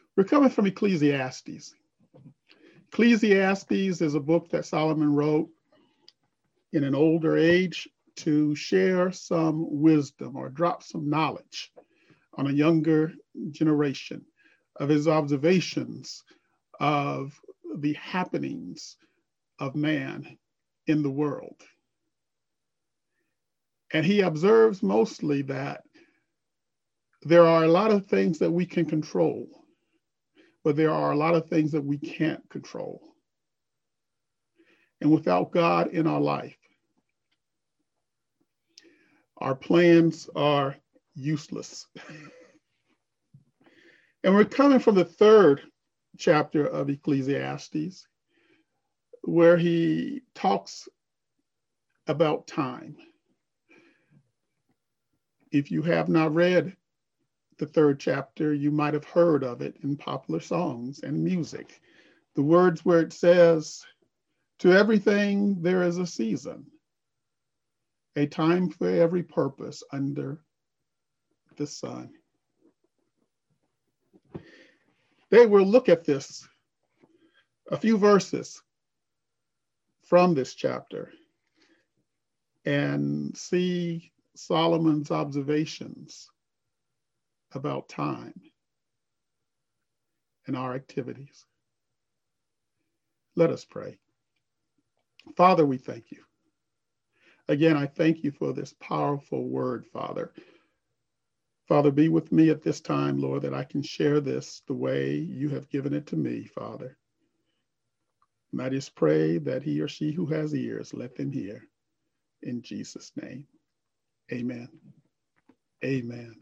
We're coming from Ecclesiastes. Ecclesiastes is a book that Solomon wrote in an older age to share some wisdom or drop some knowledge on a younger generation of his observations of the happenings of man in the world. And he observes mostly that there are a lot of things that we can control, but there are a lot of things that we can't control. And without God in our life, our plans are useless. And we're coming from the third chapter of Ecclesiastes, where he talks about time. If you have not read the third chapter, you might have heard of it in popular songs and music. The words where it says, "To everything there is a season, a time for every purpose under the sun." Today we'll look at this, a few verses from this chapter, and see Solomon's observations about time and our activities. Let us pray. Father, we thank you. Again, I thank you for this powerful word, Father. Father, be with me at this time, Lord, that I can share this the way you have given it to me, Father. And I just pray that he or she who has ears, let them hear. In Jesus' name, amen. Amen.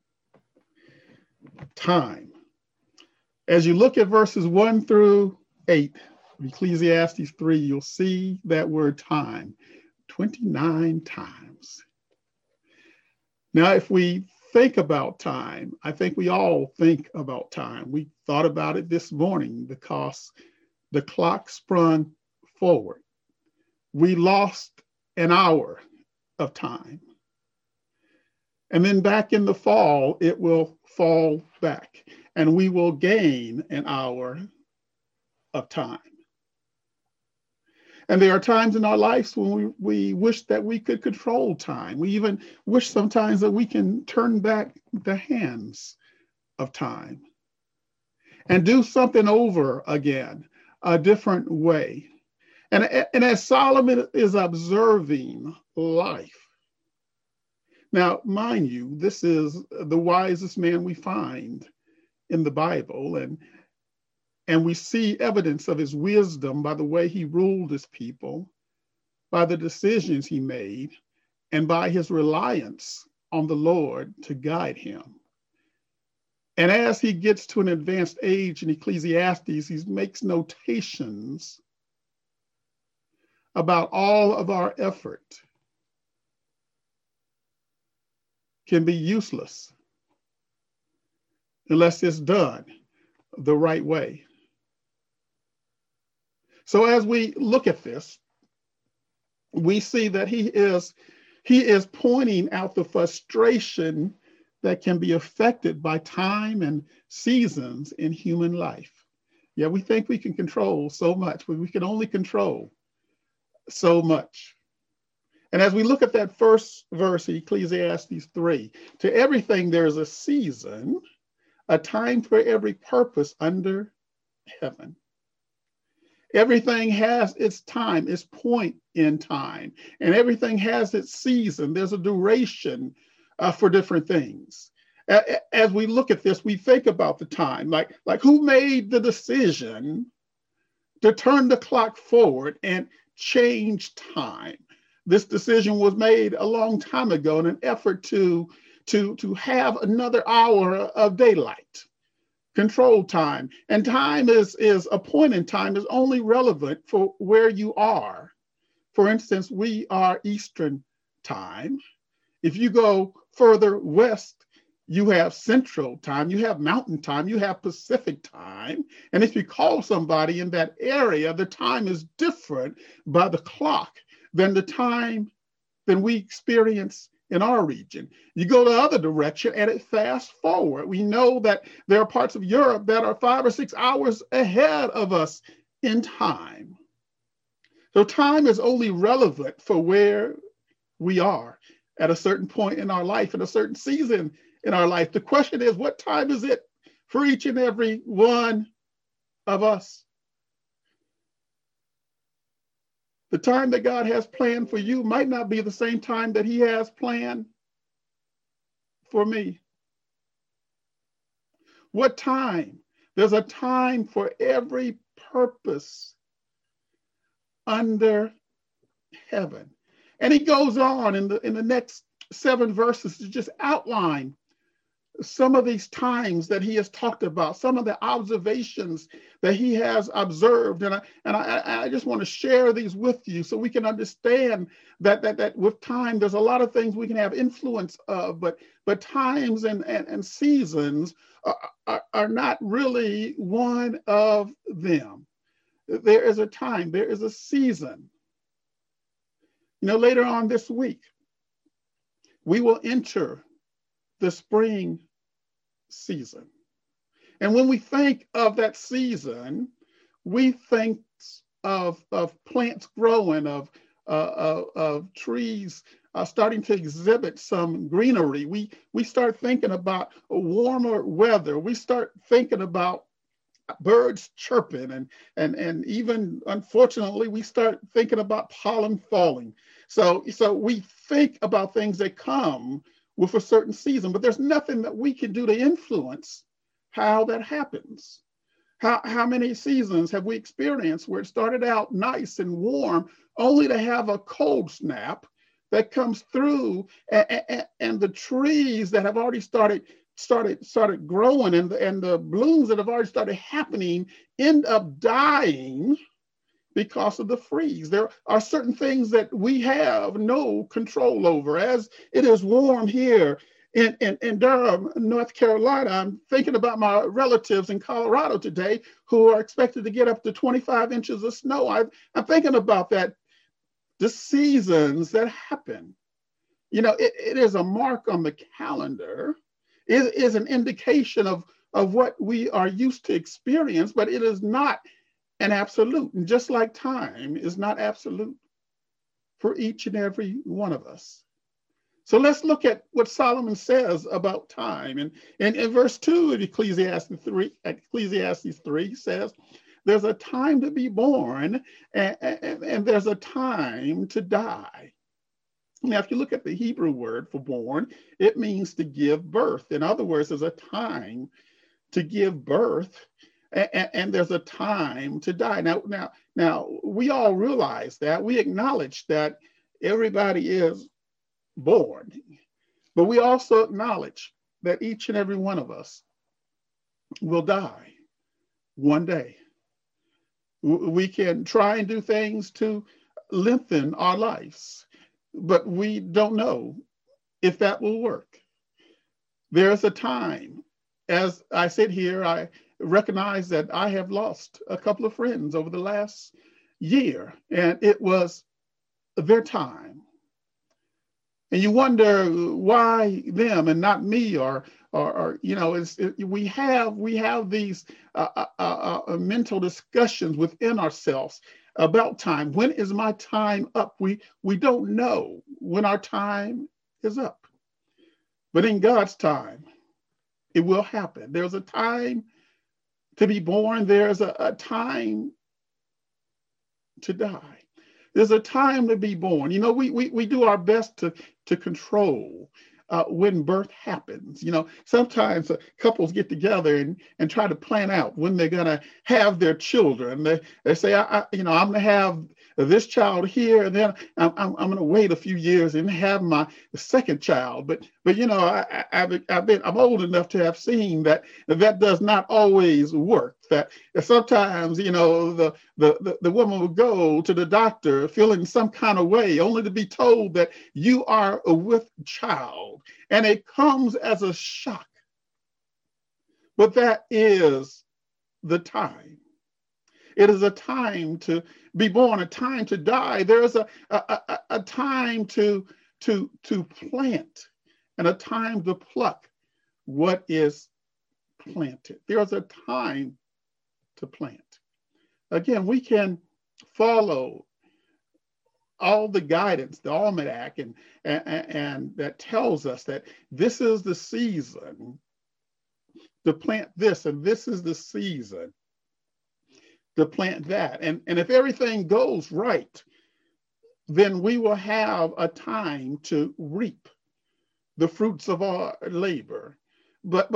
Time. As you look at verses 1 through 8 of Ecclesiastes 3, you'll see that word time 29 times. Now, if we think about time, I think we all think about time. We thought about it this morning because the clock sprung forward. We lost an hour of time. And then back in the fall, it will fall back, and we will gain an hour of time. And there are times in our lives when we wish that we could control time. We even wish sometimes that we can turn back the hands of time and do something over again, a different way. And as Solomon is observing life, now, mind you, this is the wisest man we find in the Bible, and we see evidence of his wisdom by the way he ruled his people, by the decisions he made, and by his reliance on the Lord to guide him. And as he gets to an advanced age in Ecclesiastes, he makes notations about all of our effort can be useless unless it's done the right way. So as we look at this, we see that he is pointing out the frustration that can be affected by time and seasons in human life. Yeah, we think we can control so much, but we can only control so much. And as we look at that first verse, Ecclesiastes 3, to everything there is a season, a time for every purpose under heaven. Everything has its time, its point in time, and everything has its season. There's a duration for different things. As we look at this, we think about the time, like who made the decision to turn the clock forward and change time? This decision was made a long time ago in an effort to have another hour of daylight. Control time. And time is a point in time is only relevant for where you are. For instance, we are Eastern time. If you go further west, you have Central time, you have Mountain time, you have Pacific time. And if you call somebody in that area, the time is different by the clock than the time than we experience in our region. You go the other direction and it fast forward. We know that there are parts of Europe that are 5 or 6 hours ahead of us in time. So time is only relevant for where we are at a certain point in our life, in a certain season in our life. The question is, what time is it for each and every one of us? The time that God has planned for you might not be the same time that he has planned for me. What time? There's a time for every purpose under heaven. And he goes on in the next 7 verses to just outline some of these times that he has talked about, some of the observations that he has observed. And I just want to share these with you so we can understand that with time, there's a lot of things we can have influence of, but times and seasons are not really one of them. There is a time, there is a season. You know, later on this week, we will enter the spring season. And when we think of that season, we think of plants growing, of trees starting to exhibit some greenery. We start thinking about warmer weather. We start thinking about birds chirping, and even unfortunately, we start thinking about pollen falling. So we think about things that come with a certain season, but there's nothing that we can do to influence how that happens. How many seasons have we experienced where it started out nice and warm, only to have a cold snap that comes through, and the trees that have already started growing, and the blooms that have already started happening end up dying because of the freeze. There are certain things that we have no control over. As it is warm here in Durham, North Carolina, I'm thinking about my relatives in Colorado today who are expected to get up to 25 inches of snow. I'm thinking about that, the seasons that happen. You know, it is a mark on the calendar. It is an indication of what we are used to experience, but it is not an absolute. And just like time is not absolute for each and every one of us. So let's look at what Solomon says about time. And in verse 2 of Ecclesiastes 3 says, there's a time to be born and there's a time to die. Now, if you look at the Hebrew word for born, it means to give birth. In other words, there's a time to give birth and there's a time to die. Now, we all realize that. We acknowledge that everybody is born, but we also acknowledge that each and every one of us will die one day. We can try and do things to lengthen our lives, but we don't know if that will work. There's a time. As I sit here, I recognize that I have lost a couple of friends over the last year, and it was their time. And you wonder why them and not me, or you know, we have these mental discussions within ourselves about time. When is my time up? We don't know when our time is up, but in God's time, it will happen. There's a time to be born. There's a time to die. There's a time to be born. You know, we do our best to control when birth happens. You know, sometimes couples get together and try to plan out when they're going to have their children. They say, I'm going to have this child here, and then I'm going to wait a few years and have my second child. But you know, I'm old enough to have seen that does not always work. That sometimes, you know, the woman will go to the doctor feeling some kind of way, only to be told that you are with child, and it comes as a shock. But that is the time. It is a time to be born, a time to die. There is a time to to plant and a time to pluck what is planted. There's a time to plant. Again, we can follow all the guidance, the almanac, and that tells us that this is the season to plant this, and this is the season to plant that. And if everything goes right, then we will have a time to reap the fruits of our labor. But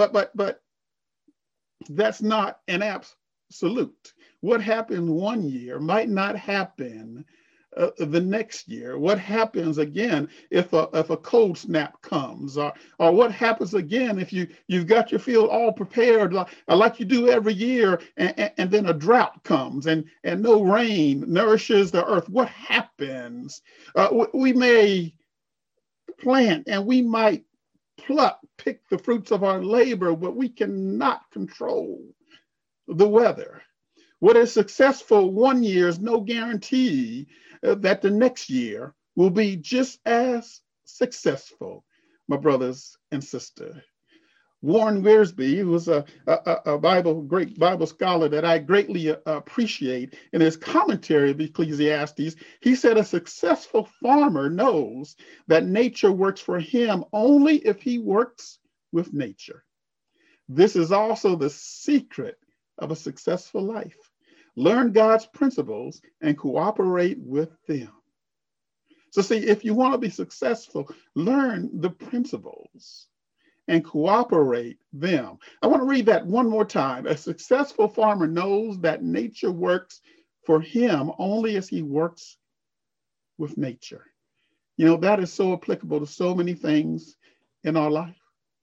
that's not an absolute. What happened one year might not happen the next year. What happens again if a cold snap comes, or what happens again if you've got your field all prepared like you do every year, and then a drought comes and no rain nourishes the earth. What happens? We may plant and we might pick the fruits of our labor, but we cannot control the weather. What is successful one year is no guarantee that the next year will be just as successful, my brothers and sisters. Warren Wiersbe, who was a great Bible scholar that I greatly appreciate, in his commentary of Ecclesiastes, he said a successful farmer knows that nature works for him only if he works with nature. This is also the secret of a successful life. Learn God's principles and cooperate with them. So see, if you want to be successful, learn the principles and cooperate them. I want to read that one more time. A successful farmer knows that nature works for him only as he works with nature. You know, that is so applicable to so many things in our life.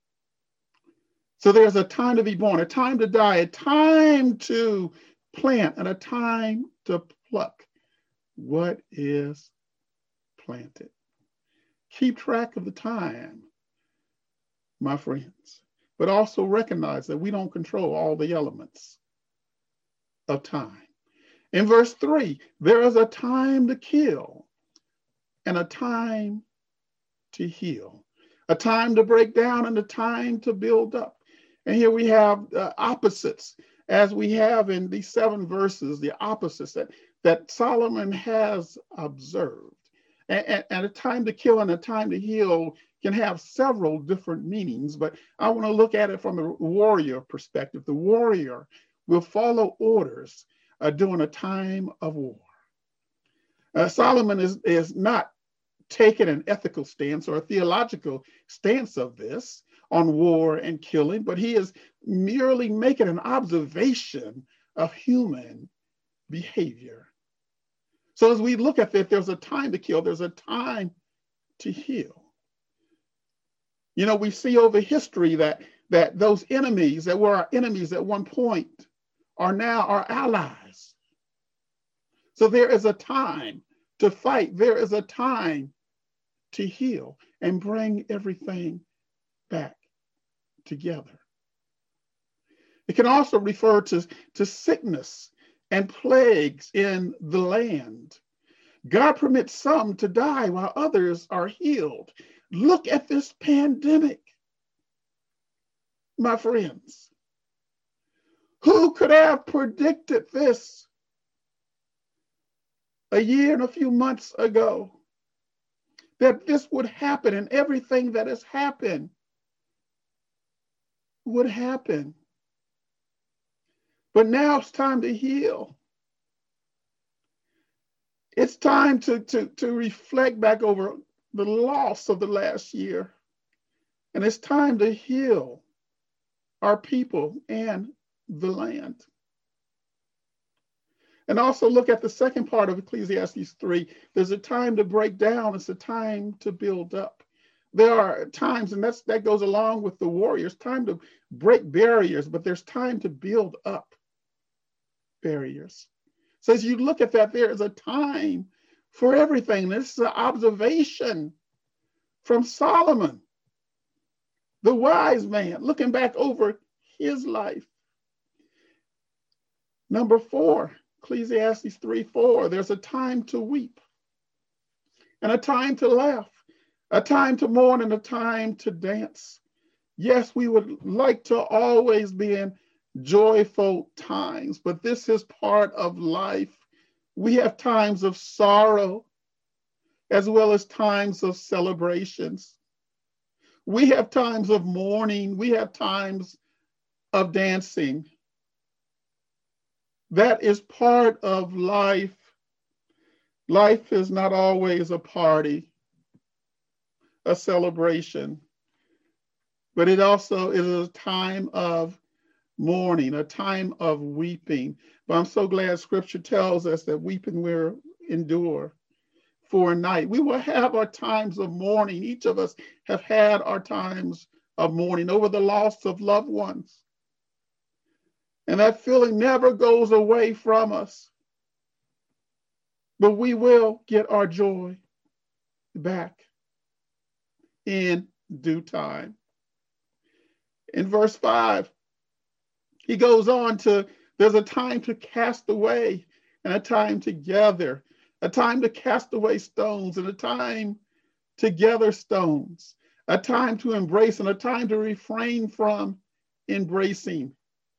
So there's a time to be born, a time to die, a time to plant, and a time to pluck what is planted. Keep track of the time, my friends, but also recognize that we don't control all the elements of time. In verse 3, there is a time to kill and a time to heal, a time to break down and a time to build up. And here we have opposites, as we have in these 7 verses, the opposites that Solomon has observed. And a time to kill and a time to heal can have several different meanings, but I want to look at it from the warrior perspective. The warrior will follow orders during a time of war. Solomon is not taking an ethical stance or a theological stance of this on war and killing, but he is merely making an observation of human behavior. So as we look at that, there's a time to kill, there's a time to heal. You know, we see over history that those enemies that were our enemies at one point are now our allies. So there is a time to fight, there is a time to heal and bring everything back together. It can also refer to sickness and plagues in the land. God permits some to die while others are healed. Look at this pandemic, my friends. Who could have predicted this a year and a few months ago? That this would happen and everything that has happened would happen. But now it's time to heal. It's time to reflect back over the loss of the last year. And it's time to heal our people and the land. And also look at the second part of Ecclesiastes 3. There's a time to break down. It's a time to build up. There are times, and that goes along with the warriors, time to break barriers, but there's time to build up barriers. So as you look at that, there is a time for everything. This is an observation from Solomon, the wise man, looking back over his life. Number 4, Ecclesiastes 3:4, there's a time to weep and a time to laugh, a time to mourn and a time to dance. Yes, we would like to always be in joyful times, but this is part of life. We have times of sorrow as well as times of celebrations. We have times of mourning. We have times of dancing. That is part of life. Life is not always a party, a celebration, but it also is a time of mourning, a time of weeping. But I'm so glad scripture tells us that weeping will endure for a night. We will have our times of mourning. Each of us have had our times of mourning over the loss of loved ones. And that feeling never goes away from us. But we will get our joy back in due time. In verse 5, he goes on to, there's a time to cast away and a time to gather, a time to cast away stones and a time to gather stones, a time to embrace and a time to refrain from embracing.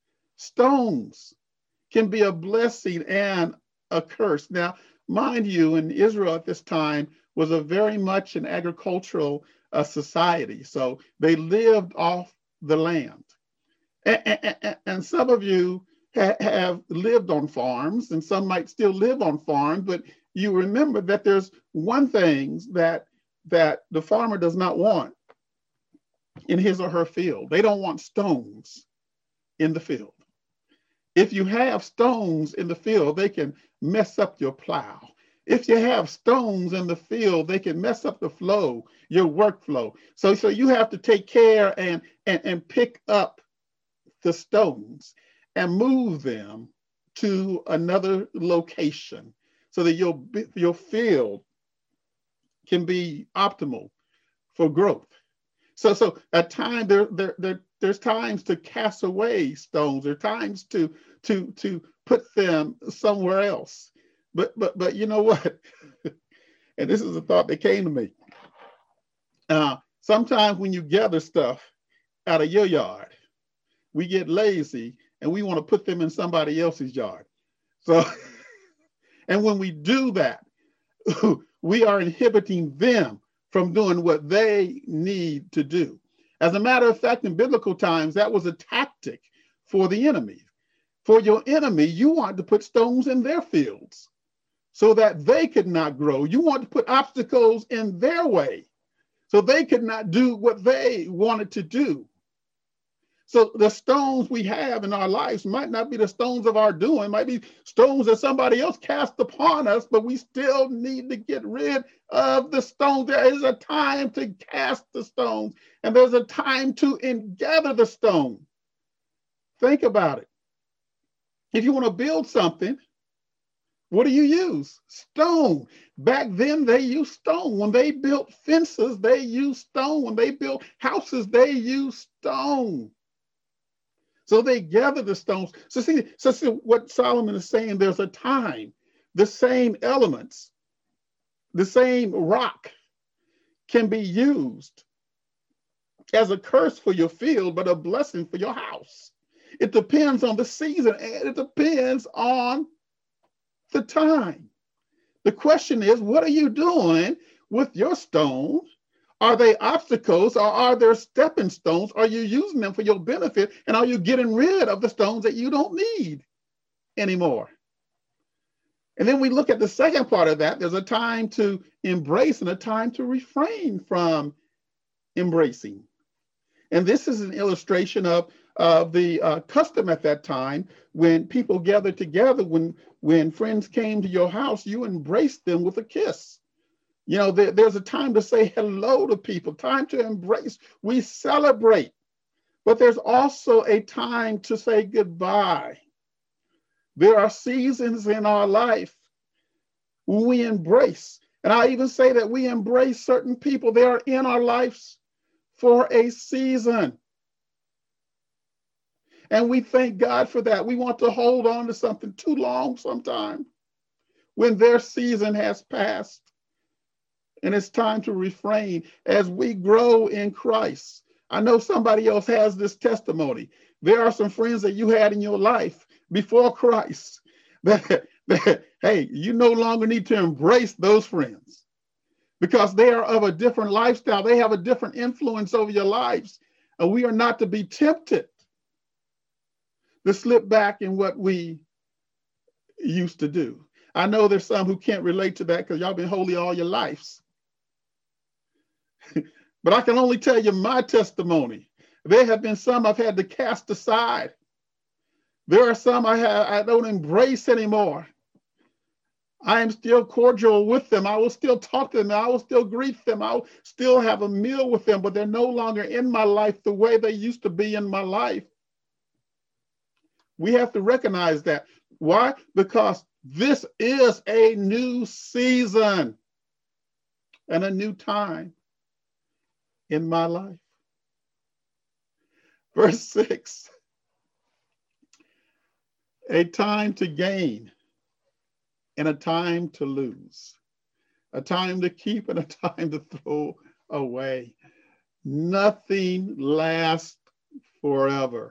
Stones can be a blessing and a curse. Now, mind you, in Israel at this time was a very much an agricultural society. So they lived off the land. And some of you have lived on farms, and some might still live on farms, but you remember that there's one thing that the farmer does not want in his or her field. They don't want stones in the field. If you have stones in the field, they can mess up your plow. If you have stones in the field, they can mess up the flow, your workflow. So you have to take care and pick up the stones and move them to another location so that your field can be optimal for growth. So at times there's times to cast away stones. There are times to put them somewhere else. But you know what? And this is a thought that came to me. Sometimes when you gather stuff out of your yard, we get lazy and we want to put them in somebody else's yard. So, and when we do that, we are inhibiting them from doing what they need to do. As a matter of fact, in biblical times, that was a tactic for the enemy. For your enemy, you want to put stones in their fields so that they could not grow. You want to put obstacles in their way so they could not do what they wanted to do. So the stones we have in our lives might not be the stones of our doing, might be stones that somebody else cast upon us, but we still need to get rid of the stones. There is a time to cast the stones, and there's a time to gather the stone. Think about it. If you want to build something, what do you use? Stone. Back then, they used stone. When they built fences, they used stone. When they built houses, they used stone. So they gather the stones. So see what Solomon is saying, there's a time, the same elements, the same rock can be used as a curse for your field, but a blessing for your house. It depends on the season and it depends on the time. The question is, what are you doing with your stones? Are they obstacles or are there stepping stones? Are you using them for your benefit? And are you getting rid of the stones that you don't need anymore? And then we look at the second part of that. There's a time to embrace and a time to refrain from embracing. And this is an illustration of the custom at that time when people gathered together, when friends came to your house, you embraced them with a kiss. You know, there's a time to say hello to people, time to embrace. We celebrate, but there's also a time to say goodbye. There are seasons in our life when we embrace. And I even say that we embrace certain people. They are in our lives for a season. And we thank God for that. We want to hold on to something too long sometimes when their season has passed. And it's time to refrain as we grow in Christ. I know somebody else has this testimony. There are some friends that you had in your life before Christ that hey, you no longer need to embrace those friends because they are of a different lifestyle. They have a different influence over your lives. And we are not to be tempted to slip back in what we used to do. I know there's some who can't relate to that because y'all been holy all your lives. But I can only tell you my testimony. There have been some I've had to cast aside. There are some I don't embrace anymore. I am still cordial with them. I will still talk to them. I will still greet them. I will still have a meal with them, but they're no longer in my life the way they used to be in my life. We have to recognize that. Why? Because this is a new season and a new time in my life. Verse 6, a time to gain and a time to lose, a time to keep and a time to throw away. Nothing lasts forever.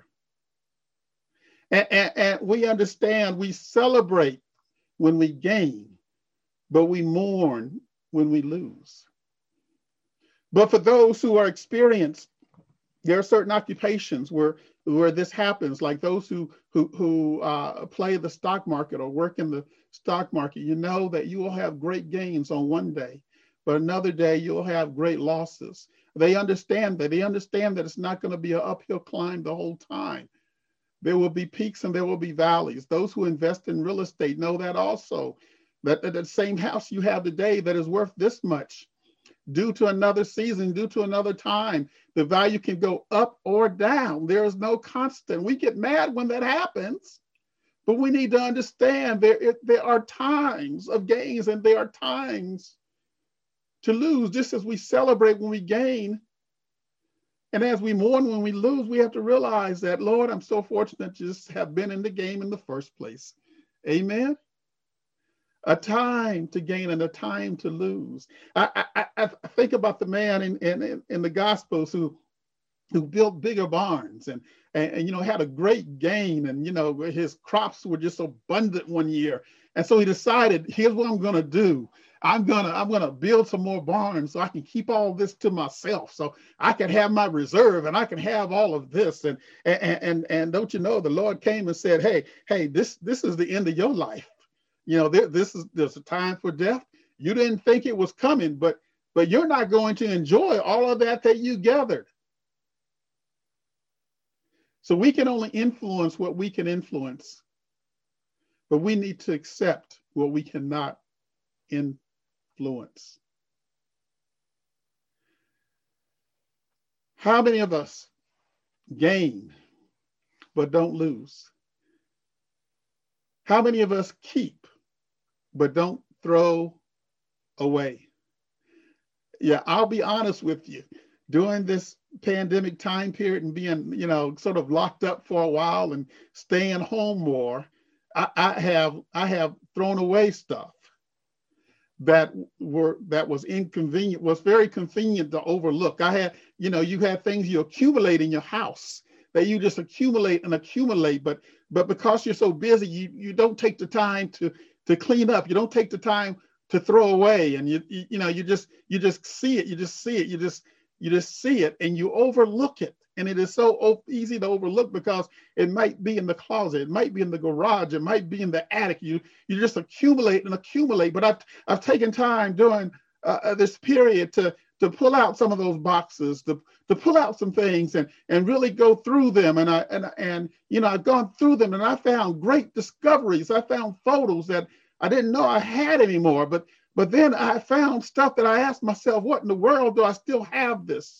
And we understand, we celebrate when we gain, but we mourn when we lose. But for those who are experienced, there are certain occupations where this happens, like those who play the stock market or work in the stock market. You know that you will have great gains on one day, but another day you'll have great losses. They understand that. They understand that it's not going to be an uphill climb the whole time. There will be peaks and there will be valleys. Those who invest in real estate know that also, that the same house you have today that is worth this much, due to another season, due to another time, the value can go up or down. There is no constant. We get mad when that happens, but we need to understand there are times of gains and there are times to lose. Just as we celebrate when we gain, and as we mourn when we lose, we have to realize that, Lord, I'm so fortunate to just have been in the game in the first place. Amen. A time to gain and a time to lose. I think about the man in the Gospels who built bigger barns and had a great gain, and his crops were just abundant one year, and so he decided, here's what I'm going to do. I'm gonna build some more barns so I can keep all this to myself, so I can have my reserve and I can have all of this. And don't you know, the Lord came and said, hey, this is the end of your life. There's a time for death. You didn't think it was coming, but you're not going to enjoy all of that you gathered. So we can only influence what we can influence, but we need to accept what we cannot influence. How many of us gain but don't lose? How many of us keep but don't throw away? Yeah, I'll be honest with you. During this pandemic time period and being, sort of locked up for a while and staying home more, I have thrown away stuff that was inconvenient, was very convenient to overlook. I had, you had things you accumulate in your house that you just accumulate and accumulate, but because you're so busy, you don't take the time to clean up. You don't take the time to throw away, and you just see it. You just see it and you overlook it. And it is so easy to overlook because it might be in the closet, it might be in the garage, it might be in the attic. You just accumulate and accumulate. But I've taken time during this period to pull out some of those boxes, to pull out some things and really go through them. And I've gone through them and I found great discoveries. I found photos that I didn't know I had anymore. But then I found stuff that I asked myself, what in the world do I still have this?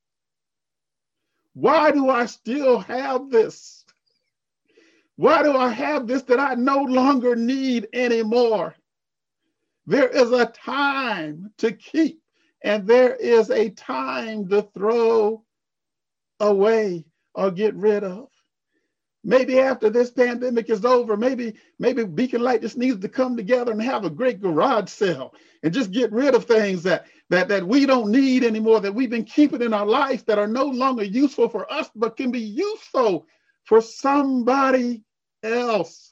Why do I still have this? Why do I have this that I no longer need anymore? There is a time to keep, and there is a time to throw away or get rid of. Maybe after this pandemic is over, maybe Beacon Light just needs to come together and have a great garage sale and just get rid of things that we don't need anymore, that we've been keeping in our life that are no longer useful for us, but can be useful for somebody else.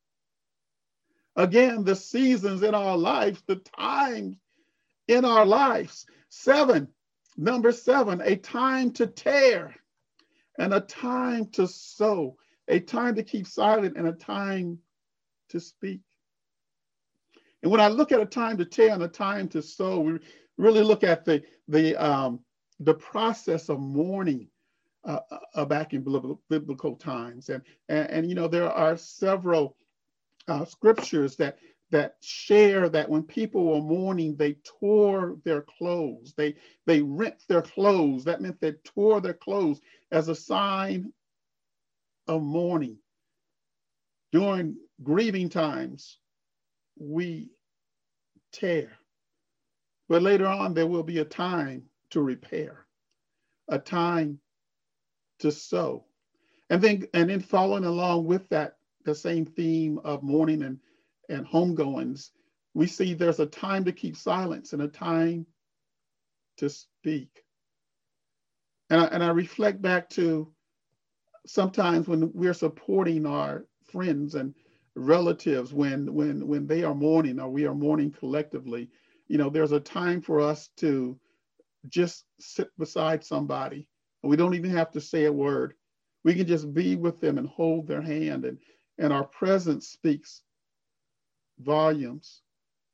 Again, the seasons in our lives, the times in our lives. Number 7, a time to tear and a time to sow, a time to keep silent and a time to speak. And when I look at a time to tear and a time to sow, we really look at the process of mourning back in biblical times. And you know, there are several scriptures that share that when people were mourning, they tore their clothes. They rent their clothes. That meant they tore their clothes as a sign of mourning. During grieving times, we tear. But later on, there will be a time to repair, a time to sow. And then following along with that, the same theme of mourning and homegoings, we see there's a time to keep silence and a time to speak. And I reflect back to sometimes when we're supporting our friends and relatives, when they are mourning or we are mourning collectively, you know, there's a time for us to just sit beside somebody. And we don't even have to say a word. We can just be with them and hold their hand, and our presence speaks volumes.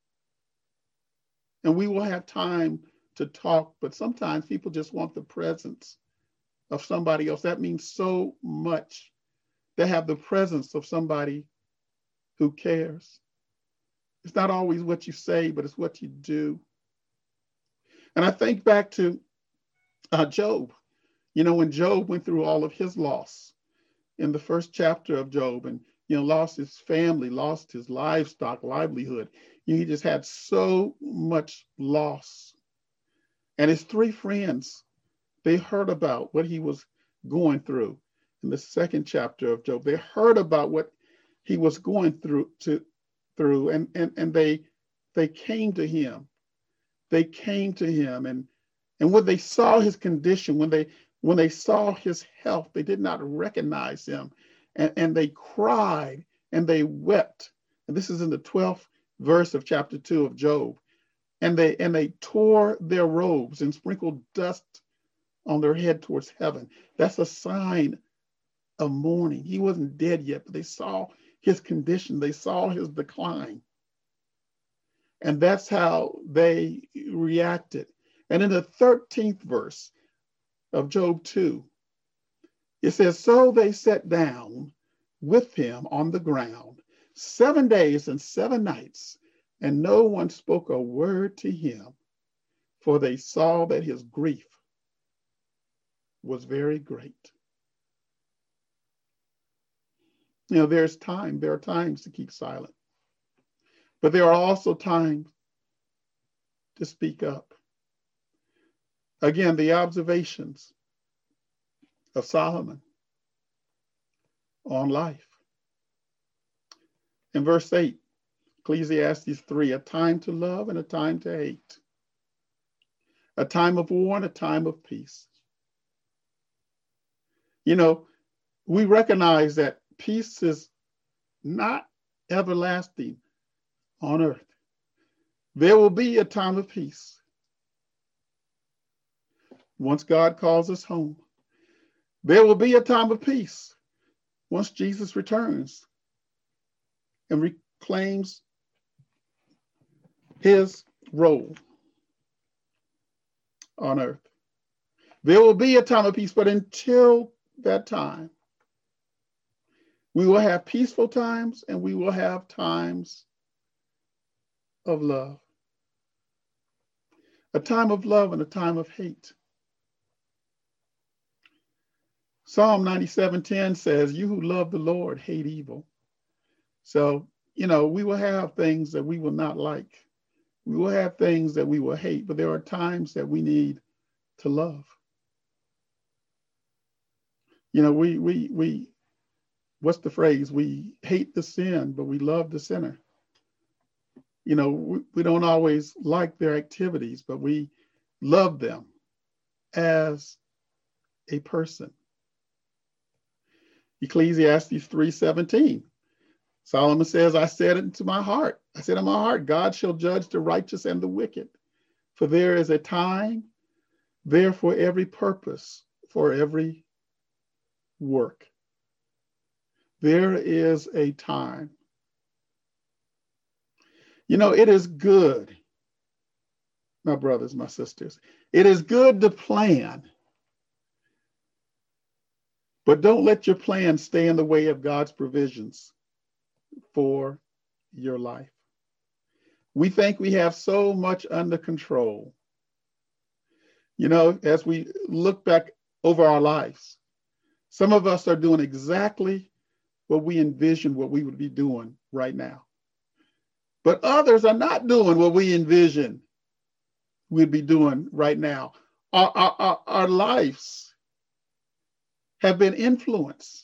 And we will have time to talk, but sometimes people just want the presence of somebody else. That means so much. They have the presence of somebody who cares. It's not always what you say, but it's what you do. And I think back to Job. You know, when Job went through all of his loss in the first chapter of Job, and you know, lost his family, lost his livestock, livelihood. He just had so much loss. And his 3 friends, they heard about what he was going through in the second chapter of Job. They heard about what he was going through, and they came to him. They came to him, and when they saw his condition, when they saw his health, they did not recognize him. And they cried and they wept. And this is in the 12th verse of chapter 2 of Job. And they tore their robes and sprinkled dust on their head towards heaven. That's a sign of mourning. He wasn't dead yet, but they saw his condition. They saw his decline. And that's how they reacted. And in the 13th verse of Job 2, it says, so they sat down with him on the ground 7 days and 7 nights, and no one spoke a word to him, for they saw that his grief was very great. You know, there are times to keep silent, but there are also times to speak up. Again, the observations of Solomon on life. In verse 8, Ecclesiastes 3, a time to love and a time to hate, a time of war and a time of peace. You know, we recognize that peace is not everlasting on earth. There will be a time of peace once God calls us home. There will be a time of peace once Jesus returns and reclaims his role on earth. There will be a time of peace, but until that time, we will have peaceful times and we will have times of love. A time of love and a time of hate. Psalm 97:10 says, you who love the Lord hate evil. So, you know, we will have things that we will not like. We will have things that we will hate, but there are times that we need to love. You know, we what's the phrase? We hate the sin, but we love the sinner. You know, we don't always like their activities, but we love them as a person. Ecclesiastes 3:17. Solomon says, I said it into my heart. I said in my heart, God shall judge the righteous and the wicked. For there is a time there for every purpose, for every work. There is a time. You know, it is good, my brothers, my sisters. It is good to plan. But don't let your plan stay in the way of God's provisions for your life. We think we have so much under control. You know, as we look back over our lives, some of us are doing exactly what we envisioned what we would be doing right now. But others are not doing what we envision we'd be doing right now. Our lives have been influenced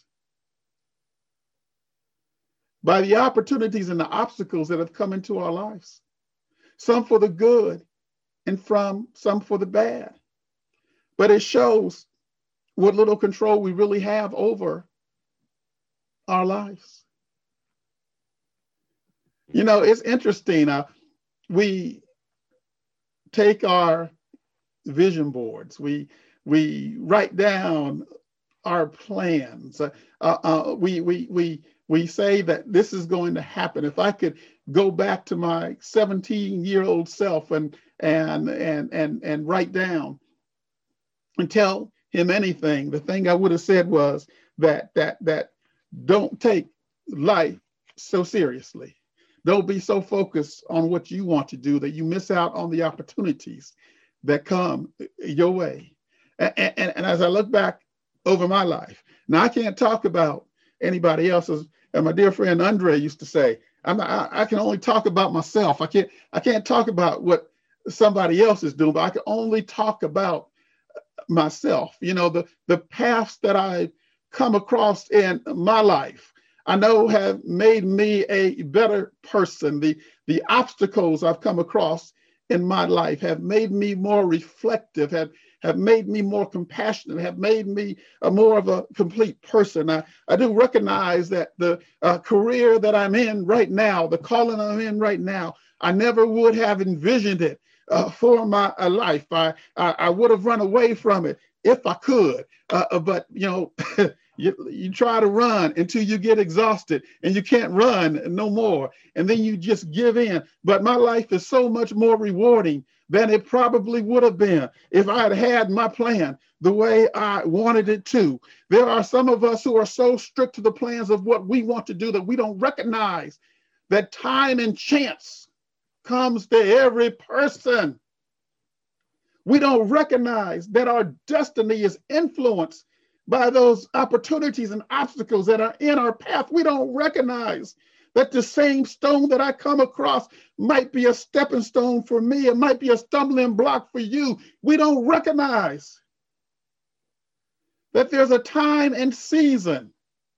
by the opportunities and the obstacles that have come into our lives, some for the good and some for the bad. But it shows what little control we really have over our lives. You know, it's interesting. We take our vision boards. We write down our plans. We say that this is going to happen. If I could go back to my 17-year-old self and write down and tell him anything, the thing I would have said was that don't take life so seriously. Don't be so focused on what you want to do that you miss out on the opportunities that come your way. And as I look back over my life, now I can't talk about anybody else's. And my dear friend Andre used to say, I can only talk about myself. I can't talk about what somebody else is doing, but I can only talk about myself. You know, the paths that I've come across in my life, I know have made me a better person. The obstacles I've come across in my life have made me more reflective, have made me more compassionate, have made me more of a complete person. I do recognize that the career that I'm in right now, the calling I'm in right now, I never would have envisioned it for my life. I would have run away from it if I could, but you know, you try to run until you get exhausted and you can't run no more. And then you just give in. But my life is so much more rewarding than it probably would have been if I had had my plan the way I wanted it to. There are some of us who are so strict to the plans of what we want to do that we don't recognize that time and chance comes to every person. We don't recognize that our destiny is influenced by those opportunities and obstacles that are in our path. We don't recognize that the same stone that I come across might be a stepping stone for me. It might be a stumbling block for you. We don't recognize that there's a time and season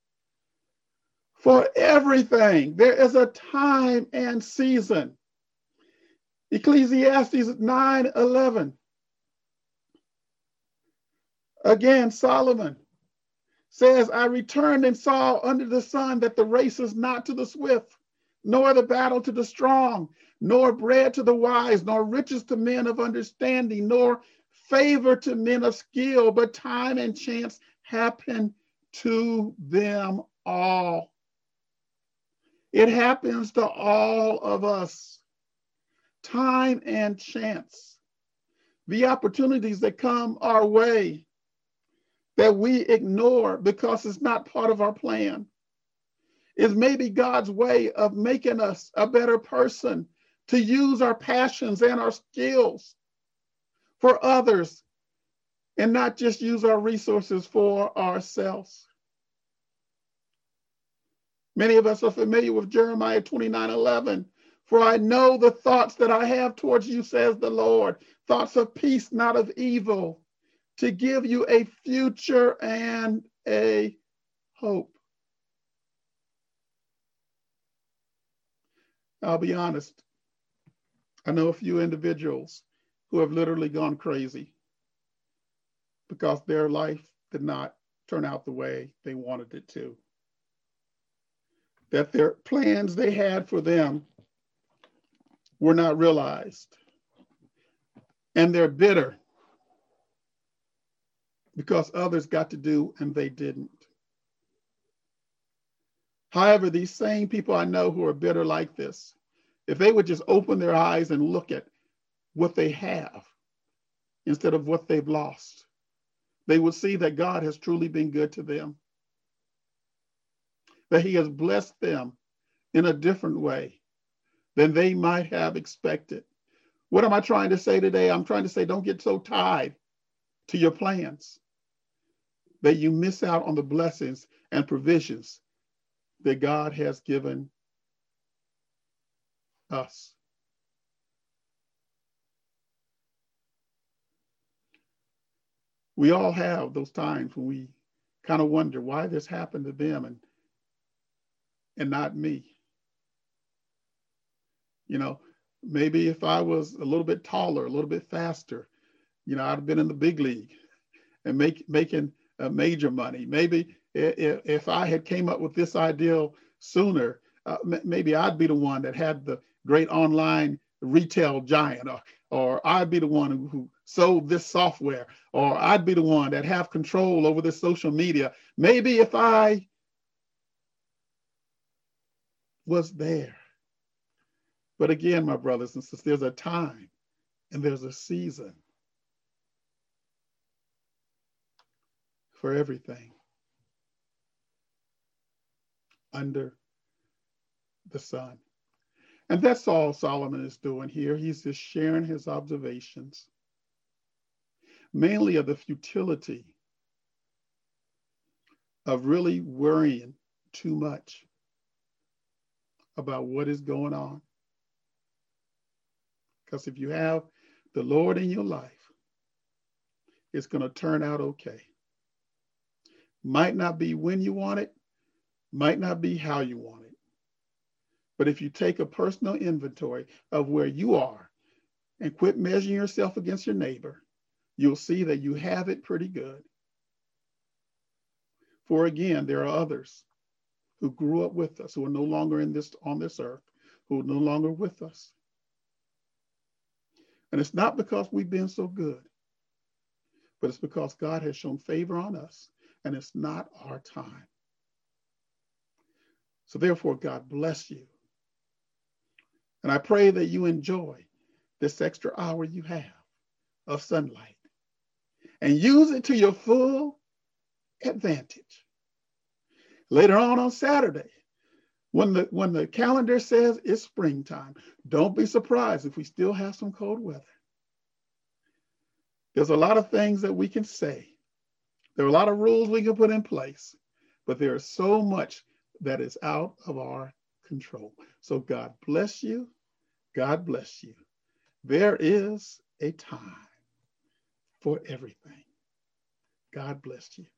for everything. There is a time and season. Ecclesiastes 9:11. Again, Solomon says, I returned and saw under the sun that the race is not to the swift, nor the battle to the strong, nor bread to the wise, nor riches to men of understanding, nor favor to men of skill, but time and chance happen to them all. It happens to all of us. Time and chance. The opportunities that come our way that we ignore because it's not part of our plan is maybe God's way of making us a better person, to use our passions and our skills for others and not just use our resources for ourselves. Many of us are familiar with Jeremiah 29:11. For I know the thoughts that I have towards you, says the Lord, thoughts of peace, not of evil, to give you a future and a hope. I'll be honest. I know a few individuals who have literally gone crazy because their life did not turn out the way they wanted it to. That their plans they had for them were not realized. And they're bitter because others got to do and they didn't. However, these same people I know who are bitter like this, if they would just open their eyes and look at what they have instead of what they've lost, they would see that God has truly been good to them, that he has blessed them in a different way than they might have expected. What am I trying to say today? I'm trying to say don't get so tied to your plans that you miss out on the blessings and provisions that God has given us. We all have those times when we kind of wonder why this happened to them and not me. You know, maybe if I was a little bit taller, a little bit faster, I'd have been in the big league and making major money. Maybe if I had came up with this ideal sooner, maybe I'd be the one that had the great online retail giant, or I'd be the one who sold this software, or I'd be the one that have control over this social media. Maybe if I was there. But again, my brothers and sisters, there's a time and there's a season for everything under the sun. And that's all Solomon is doing here. He's just sharing his observations, mainly of the futility of really worrying too much about what is going on. Because if you have the Lord in your life, it's going to turn out okay. Might not be when you want it, might not be how you want it. But if you take a personal inventory of where you are and quit measuring yourself against your neighbor, you'll see that you have it pretty good. For again, there are others who grew up with us, who are no longer on this earth, who are no longer with us. And it's not because we've been so good, but it's because God has shown favor on us, and it's not our time. So therefore, God bless you. And I pray that you enjoy this extra hour you have of sunlight and use it to your full advantage. Later on Saturday, when the calendar says it's springtime, don't be surprised if we still have some cold weather. There's a lot of things that we can say. There are a lot of rules we can put in place, but there is so much that is out of our control. So God bless you. God bless you. There is a time for everything. God bless you.